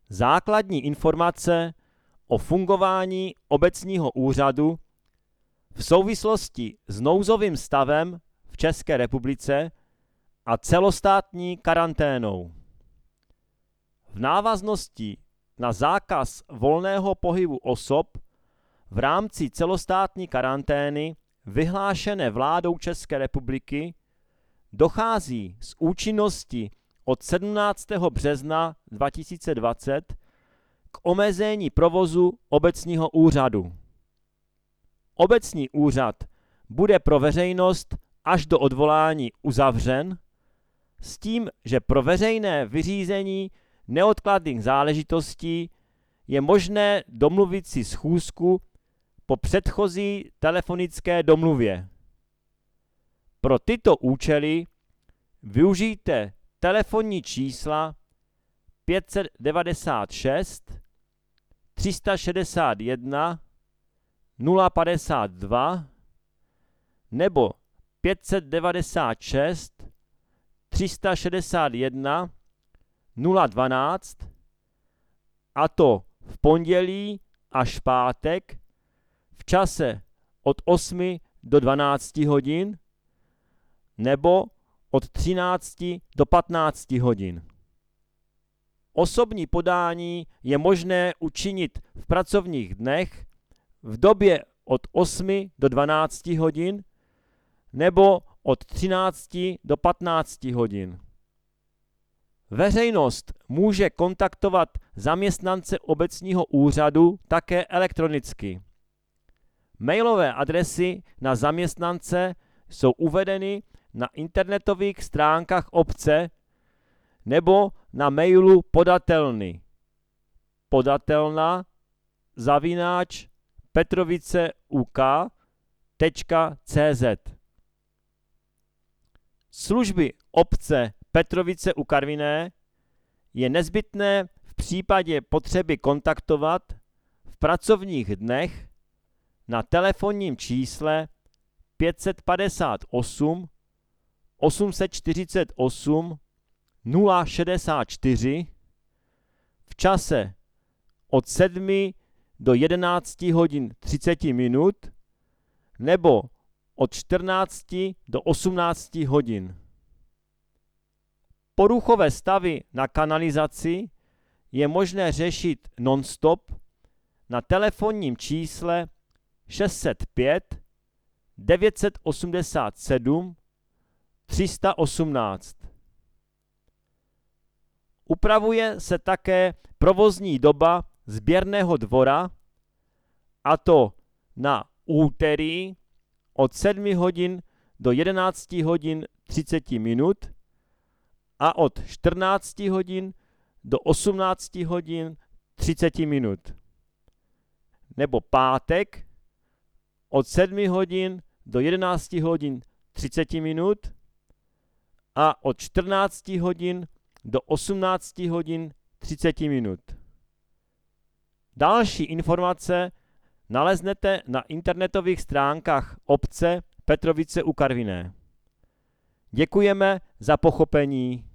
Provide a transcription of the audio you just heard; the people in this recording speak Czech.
Základní informace o fungování obecního úřadu v souvislosti s nouzovým stavem v České republice a celostátní karanténou. V návaznosti na zákaz volného pohybu osob v rámci celostátní karantény vyhlášené vládou České republiky dochází z účinnosti od 17. března 2020 k omezení provozu obecního úřadu. Obecní úřad bude pro veřejnost až do odvolání uzavřen s tím, že pro veřejné vyřízení neodkladných záležitostí je možné domluvit si schůzku po předchozí telefonické domluvě. Pro tyto účely využijte telefonní čísla 596 361 052 nebo 596 361 012, a to v pondělí až v pátek v čase od 8 do 12 hodin nebo od 13 do 15 hodin. Osobní podání je možné učinit v pracovních dnech v době od 8 do 12 hodin nebo od 13 do 15 hodin. Veřejnost může kontaktovat zaměstnance obecního úřadu také elektronicky. Mailové adresy na zaměstnance jsou uvedeny na internetových stránkách obce nebo na mailu podatelny podatelna@petroviceuk.cz. Služby obce Petrovice u Karviné je nezbytné v případě potřeby kontaktovat v pracovních dnech na telefonním čísle 558 848 064 v čase od 7 do 11 hodin 30 minut nebo od 14 do 18 hodin. Poruchové stavy na kanalizaci je možné řešit non-stop na telefonním čísle 605 987 318. Upravuje se také provozní doba sběrného dvora, a to na úterý od 7 hodin do 11 hodin 30 minut a od 14 hodin do 18 hodin 30 minut. Nebo pátek od 7 hodin do 11 hodin 30 minut a od 14 hodin do 18 hodin 30 minut. Další informace naleznete na internetových stránkách obce Petrovice u Karviné. Děkujeme za pochopení.